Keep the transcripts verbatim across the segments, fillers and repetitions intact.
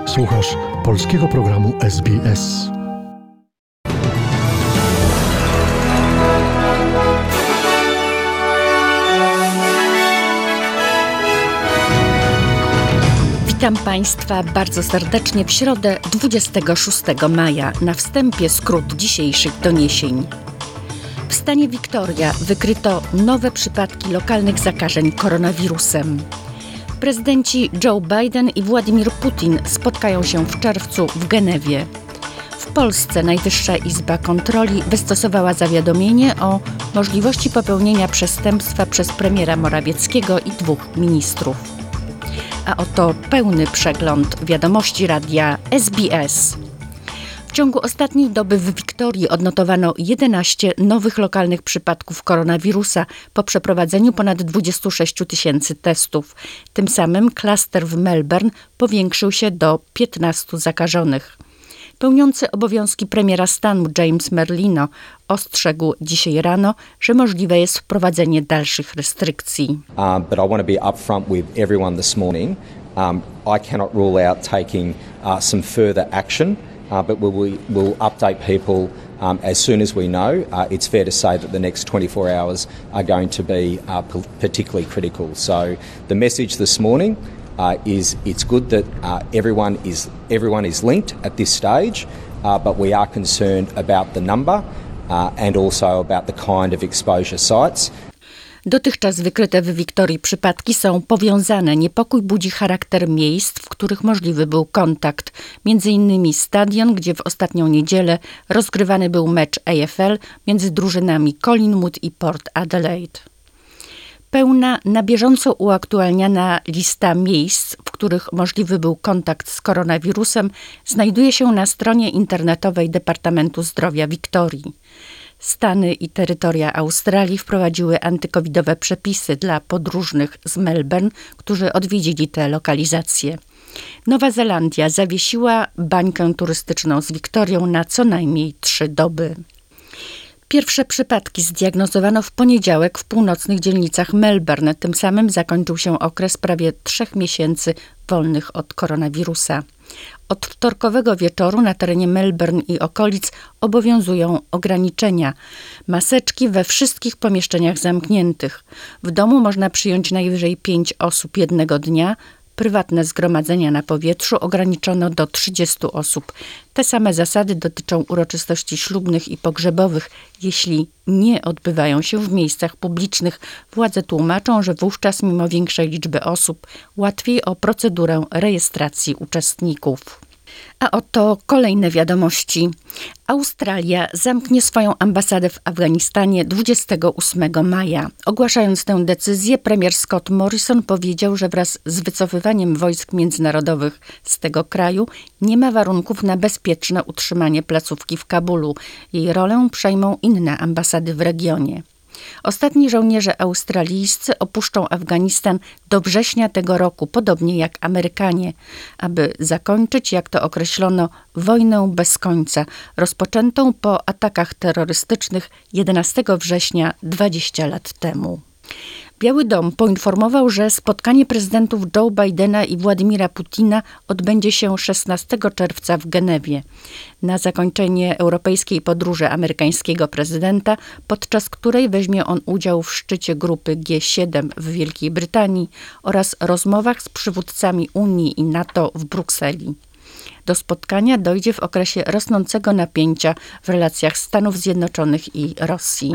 Słuchasz polskiego programu S B S. Witam Państwa bardzo serdecznie w środę dwudziestego szóstego maja. Na wstępie skrót dzisiejszych doniesień. W stanie Victoria wykryto nowe przypadki lokalnych zakażeń koronawirusem. Prezydenci Joe Biden i Władimir Putin spotkają się w czerwcu w Genewie. W Polsce Najwyższa Izba Kontroli wystosowała zawiadomienie o możliwości popełnienia przestępstwa przez premiera Morawieckiego i dwóch ministrów. A oto pełny przegląd wiadomości radia S B S. W ciągu ostatniej doby w Wiktorii odnotowano jedenaście nowych lokalnych przypadków koronawirusa po przeprowadzeniu ponad dwadzieścia sześć tysięcy testów. Tym samym klaster w Melbourne powiększył się do piętnastu zakażonych. Pełniący obowiązki premiera stanu James Merlino ostrzegł dzisiaj rano, że możliwe jest wprowadzenie dalszych restrykcji. Um, but I want to be upfront with everyone this morning. Um, I cannot rule out taking uh, some further action, uh, but we will we'll update people um, as soon as we know. Uh, it's fair to say that the next twenty-four hours are going to be uh, p- particularly critical. So the message this morning Uh, is it's good that uh, everyone is everyone is linked at this stage, uh, but we are concerned about the number uh, and also about the kind of exposure sites. Dotychczas wykryte w Wiktorii przypadki są powiązane. Niepokój budzi charakter miejsc, w których możliwy był kontakt. Między innymi stadion, gdzie w ostatnią niedzielę rozgrywany był mecz A F L między drużynami Collingwood i Port Adelaide. Pełna, na bieżąco uaktualniana lista miejsc, w których możliwy był kontakt z koronawirusem, znajduje się na stronie internetowej Departamentu Zdrowia Wiktorii. Stany i terytoria Australii wprowadziły antykowidowe przepisy dla podróżnych z Melbourne, którzy odwiedzili te lokalizacje. Nowa Zelandia zawiesiła bańkę turystyczną z Wiktorią na co najmniej trzy doby. Pierwsze przypadki zdiagnozowano w poniedziałek w północnych dzielnicach Melbourne. Tym samym zakończył się okres prawie trzech miesięcy wolnych od koronawirusa. Od wtorkowego wieczoru na terenie Melbourne i okolic obowiązują ograniczenia. Maseczki we wszystkich pomieszczeniach zamkniętych. W domu można przyjąć najwyżej pięć osób jednego dnia. Prywatne zgromadzenia na powietrzu ograniczono do trzydziestu osób. Te same zasady dotyczą uroczystości ślubnych i pogrzebowych. Jeśli nie odbywają się w miejscach publicznych, władze tłumaczą, że wówczas mimo większej liczby osób łatwiej o procedurę rejestracji uczestników. A oto kolejne wiadomości. Australia zamknie swoją ambasadę w Afganistanie dwudziestego ósmego maja. Ogłaszając tę decyzję, premier Scott Morrison powiedział, że wraz z wycofywaniem wojsk międzynarodowych z tego kraju nie ma warunków na bezpieczne utrzymanie placówki w Kabulu. Jej rolę przejmą inne ambasady w regionie. Ostatni żołnierze australijscy opuszczą Afganistan do września tego roku, podobnie jak Amerykanie, aby zakończyć, jak to określono, wojnę bez końca, rozpoczętą po atakach terrorystycznych jedenastego września dwadzieścia lat temu. Biały Dom poinformował, że spotkanie prezydentów Joe Bidena i Władimira Putina odbędzie się szesnastego czerwca w Genewie. Na zakończenie europejskiej podróży amerykańskiego prezydenta, podczas której weźmie on udział w szczycie grupy G siedem w Wielkiej Brytanii oraz rozmowach z przywódcami Unii i NATO w Brukseli. Do spotkania dojdzie w okresie rosnącego napięcia w relacjach Stanów Zjednoczonych i Rosji.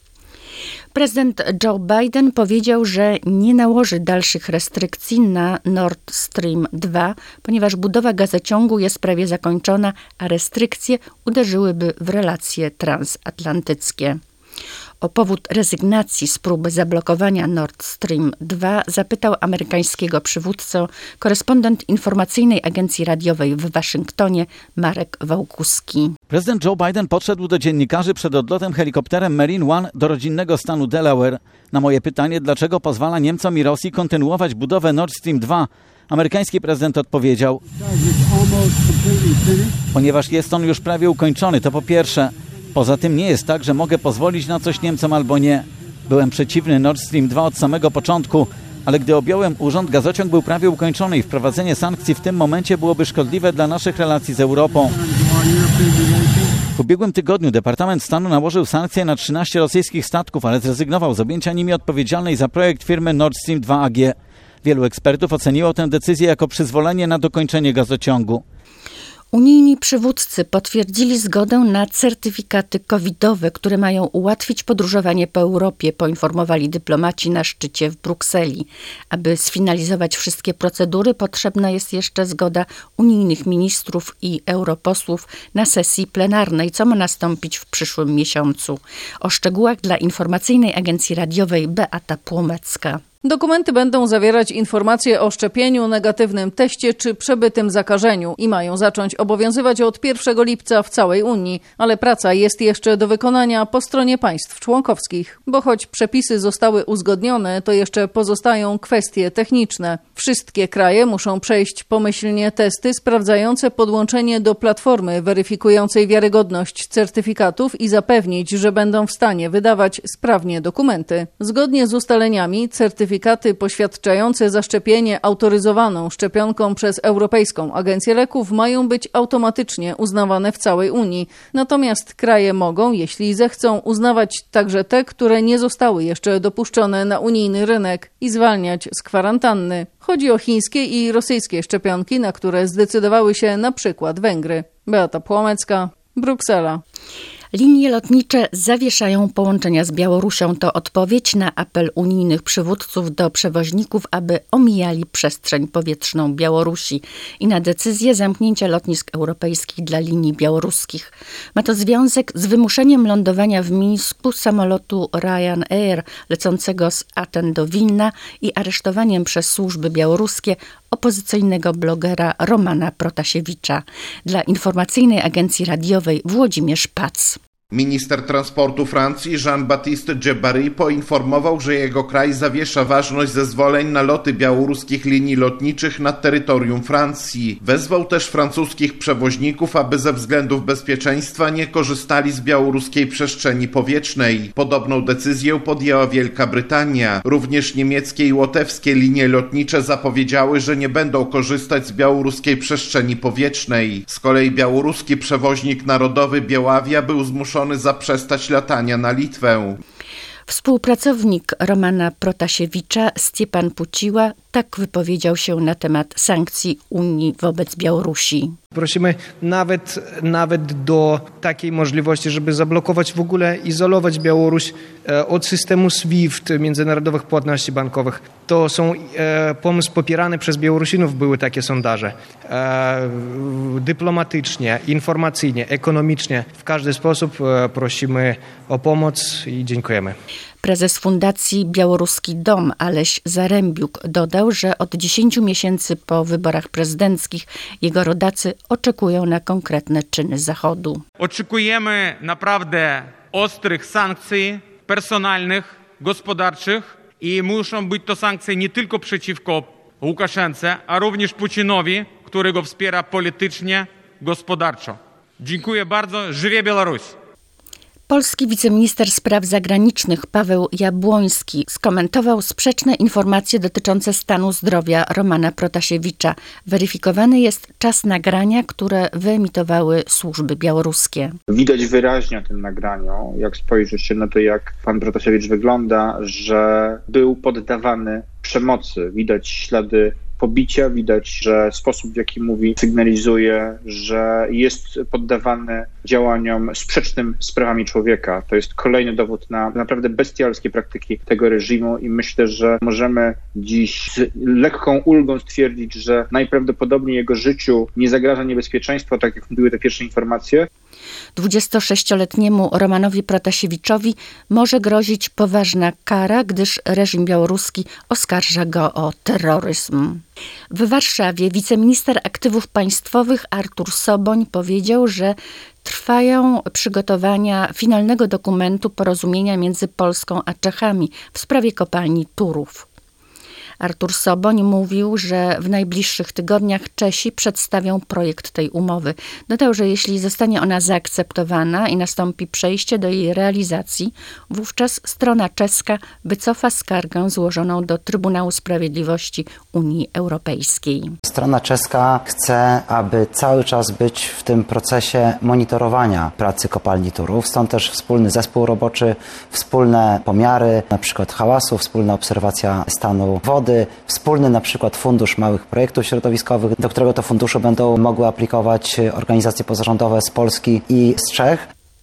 Prezydent Joe Biden powiedział, że nie nałoży dalszych restrykcji na Nord Stream dwa, ponieważ budowa gazociągu jest prawie zakończona, a restrykcje uderzyłyby w relacje transatlantyckie. O powód rezygnacji z próby zablokowania Nord Stream dwa zapytał amerykańskiego przywódcę korespondent informacyjnej agencji radiowej w Waszyngtonie Marek Wałkuski. Prezydent Joe Biden podszedł do dziennikarzy przed odlotem helikopterem Marine One do rodzinnego stanu Delaware. Na moje pytanie, dlaczego pozwala Niemcom i Rosji kontynuować budowę Nord Stream dwa, amerykański prezydent odpowiedział: ponieważ jest on już prawie ukończony, to po pierwsze. Poza tym nie jest tak, że mogę pozwolić na coś Niemcom albo nie. Byłem przeciwny Nord Stream dwa od samego początku. Ale gdy objąłem urząd, gazociąg był prawie ukończony i wprowadzenie sankcji w tym momencie byłoby szkodliwe dla naszych relacji z Europą. W ubiegłym tygodniu Departament Stanu nałożył sankcje na trzynaście rosyjskich statków, ale zrezygnował z objęcia nimi odpowiedzialnej za projekt firmy Nord Stream dwa A G. Wielu ekspertów oceniło tę decyzję jako przyzwolenie na dokończenie gazociągu. Unijni przywódcy potwierdzili zgodę na certyfikaty covidowe, które mają ułatwić podróżowanie po Europie, poinformowali dyplomaci na szczycie w Brukseli. Aby sfinalizować wszystkie procedury, potrzebna jest jeszcze zgoda unijnych ministrów i europosłów na sesji plenarnej, co ma nastąpić w przyszłym miesiącu. O szczegółach dla Informacyjnej Agencji Radiowej Beata Płomecka. Dokumenty będą zawierać informacje o szczepieniu, negatywnym teście czy przebytym zakażeniu i mają zacząć obowiązywać od pierwszego lipca w całej Unii, ale praca jest jeszcze do wykonania po stronie państw członkowskich, bo choć przepisy zostały uzgodnione, to jeszcze pozostają kwestie techniczne. Wszystkie kraje muszą przejść pomyślnie testy sprawdzające podłączenie do platformy weryfikującej wiarygodność certyfikatów i zapewnić, że będą w stanie wydawać sprawnie dokumenty. Zgodnie z ustaleniami certyfikaty Certyfikaty poświadczające zaszczepienie autoryzowaną szczepionką przez Europejską Agencję Leków mają być automatycznie uznawane w całej Unii. Natomiast kraje mogą, jeśli zechcą, uznawać także te, które nie zostały jeszcze dopuszczone na unijny rynek i zwalniać z kwarantanny. Chodzi o chińskie i rosyjskie szczepionki, na które zdecydowały się na przykład Węgry. Beata Płomecka, Bruksela. Linie lotnicze zawieszają połączenia z Białorusią. To odpowiedź na apel unijnych przywódców do przewoźników, aby omijali przestrzeń powietrzną Białorusi i na decyzję zamknięcia lotnisk europejskich dla linii białoruskich. Ma to związek z wymuszeniem lądowania w Mińsku samolotu Ryanair lecącego z Aten do Wilna i aresztowaniem przez służby białoruskie opozycyjnego blogera Romana Protasiewicza. Dla Informacyjnej Agencji Radiowej Włodzimierz Pac. Minister transportu Francji Jean-Baptiste Djebbari poinformował, że jego kraj zawiesza ważność zezwoleń na loty białoruskich linii lotniczych nad terytorium Francji. Wezwał też francuskich przewoźników, aby ze względów bezpieczeństwa nie korzystali z białoruskiej przestrzeni powietrznej. Podobną decyzję podjęła Wielka Brytania. Również niemieckie i łotewskie linie lotnicze zapowiedziały, że nie będą korzystać z białoruskiej przestrzeni powietrznej. Z kolei białoruski przewoźnik narodowy Białawia był zmuszony zaprzestać latania na Litwę. Współpracownik Romana Protasiewicza, Stjepan Puciła, tak wypowiedział się na temat sankcji Unii wobec Białorusi. Prosimy nawet, nawet do takiej możliwości, żeby zablokować w ogóle, izolować Białoruś od systemu SWIFT, międzynarodowych płatności bankowych. To są e, pomysł popierany przez Białorusinów, były takie sondaże. E, dyplomatycznie, informacyjnie, ekonomicznie, w każdy sposób e, prosimy o pomoc i dziękujemy. Prezes Fundacji Białoruski Dom Aleś Zarębiuk dodał, że od dziesięciu miesięcy po wyborach prezydenckich jego rodacy oczekują na konkretne czyny Zachodu. Oczekujemy naprawdę ostrych sankcji personalnych, gospodarczych i muszą być to sankcje nie tylko przeciwko Łukaszence, a również Putinowi, który go wspiera politycznie, gospodarczo. Dziękuję bardzo. Żywie Białoruś! Polski wiceminister spraw zagranicznych Paweł Jabłoński skomentował sprzeczne informacje dotyczące stanu zdrowia Romana Protasiewicza. Weryfikowany jest czas nagrania, które wyemitowały służby białoruskie. Widać wyraźnie na tym nagraniu, jak spojrzy się na to, jak pan Protasiewicz wygląda, że był poddawany przemocy. Widać ślady pobicia, widać, że sposób, w jaki mówi, sygnalizuje, że jest poddawany działaniom sprzecznym z prawami człowieka. To jest kolejny dowód na naprawdę bestialskie praktyki tego reżimu i myślę, że możemy dziś z lekką ulgą stwierdzić, że najprawdopodobniej jego życiu nie zagraża niebezpieczeństwo, tak jak mówiły te pierwsze informacje. dwudziestosześcioletniemu Romanowi Protasiewiczowi może grozić poważna kara, gdyż reżim białoruski oskarża go o terroryzm. W Warszawie wiceminister aktywów państwowych Artur Soboń powiedział, że trwają przygotowania finalnego dokumentu porozumienia między Polską a Czechami w sprawie kopalni Turów. Artur Soboń mówił, że w najbliższych tygodniach Czesi przedstawią projekt tej umowy. Dodał, że jeśli zostanie ona zaakceptowana i nastąpi przejście do jej realizacji, wówczas strona czeska wycofa skargę złożoną do Trybunału Sprawiedliwości Unii Europejskiej. Strona czeska chce, aby cały czas być w tym procesie monitorowania pracy kopalni Turów. Stąd też wspólny zespół roboczy, wspólne pomiary, na przykład hałasu, wspólna obserwacja stanu wody, wspólny na przykład fundusz małych projektów środowiskowych, do którego to funduszu będą mogły aplikować organizacje pozarządowe z Polski i z Czech.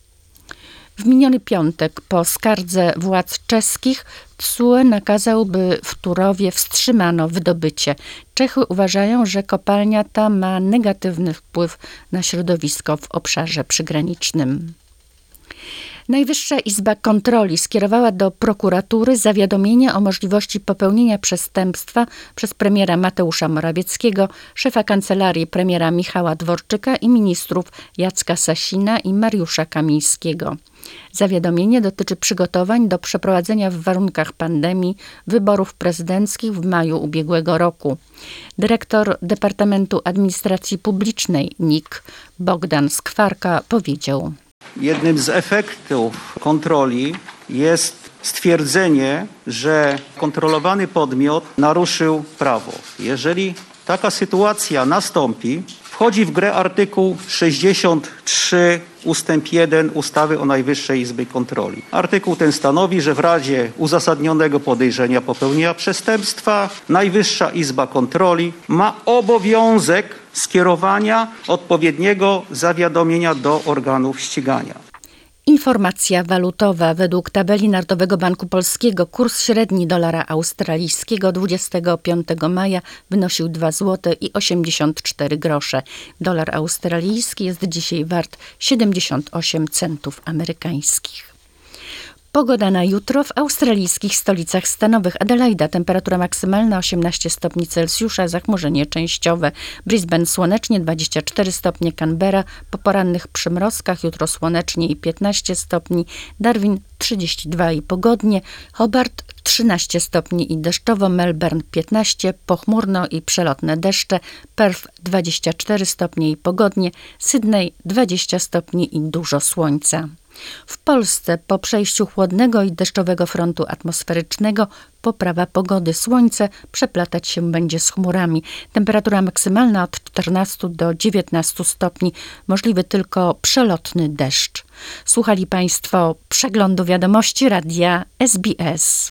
W miniony piątek po skardze władz czeskich T S U E nakazał, by w Turowie wstrzymano wydobycie. Czechy uważają, że kopalnia ta ma negatywny wpływ na środowisko w obszarze przygranicznym. Najwyższa Izba Kontroli skierowała do prokuratury zawiadomienie o możliwości popełnienia przestępstwa przez premiera Mateusza Morawieckiego, szefa kancelarii premiera Michała Dworczyka i ministrów Jacka Sasina i Mariusza Kamińskiego. Zawiadomienie dotyczy przygotowań do przeprowadzenia w warunkach pandemii wyborów prezydenckich w maju ubiegłego roku. Dyrektor Departamentu Administracji Publicznej N I K Bogdan Skwarka powiedział: Jednym z efektów kontroli jest stwierdzenie, że kontrolowany podmiot naruszył prawo. Jeżeli taka sytuacja nastąpi, wchodzi w grę artykuł sześćdziesiąt trzy ustęp jeden ustawy o Najwyższej Izbie Kontroli. Artykuł ten stanowi, że w razie uzasadnionego podejrzenia popełnienia przestępstwa Najwyższa Izba Kontroli ma obowiązek skierowania odpowiedniego zawiadomienia do organów ścigania. Informacja walutowa. Według tabeli Narodowego Banku Polskiego kurs średni dolara australijskiego dwudziestego piątego maja wynosił dwa złote i osiemdziesiąt cztery grosze. Dolar australijski jest dzisiaj wart siedemdziesiąt osiem centów amerykańskich. Pogoda na jutro w australijskich stolicach stanowych. Adelaida temperatura maksymalna osiemnaście stopni Celsjusza, zachmurzenie częściowe. Brisbane słonecznie dwadzieścia cztery stopnie, Canberra po porannych przymrozkach, jutro słonecznie i piętnaście stopni. Darwin trzydzieści dwa i pogodnie. Hobart trzynaście stopni i deszczowo, Melbourne piętnaście, pochmurno i przelotne deszcze. Perth dwadzieścia cztery stopnie i pogodnie. Sydney dwadzieścia stopni i dużo słońca. W Polsce po przejściu chłodnego i deszczowego frontu atmosferycznego poprawa pogody. Słońce przeplatać się będzie z chmurami. Temperatura maksymalna od czternastu do dziewiętnastu stopni. Możliwy tylko przelotny deszcz. Słuchali Państwo przeglądu wiadomości radia S B S.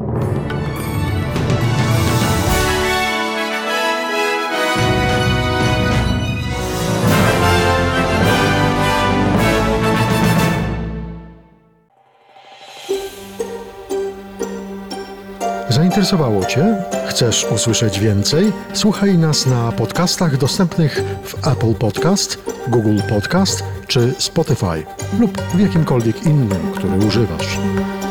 Zainteresowało Cię? Chcesz usłyszeć więcej? Słuchaj nas na podcastach dostępnych w Apple Podcast, Google Podcast czy Spotify lub w jakimkolwiek innym, który używasz.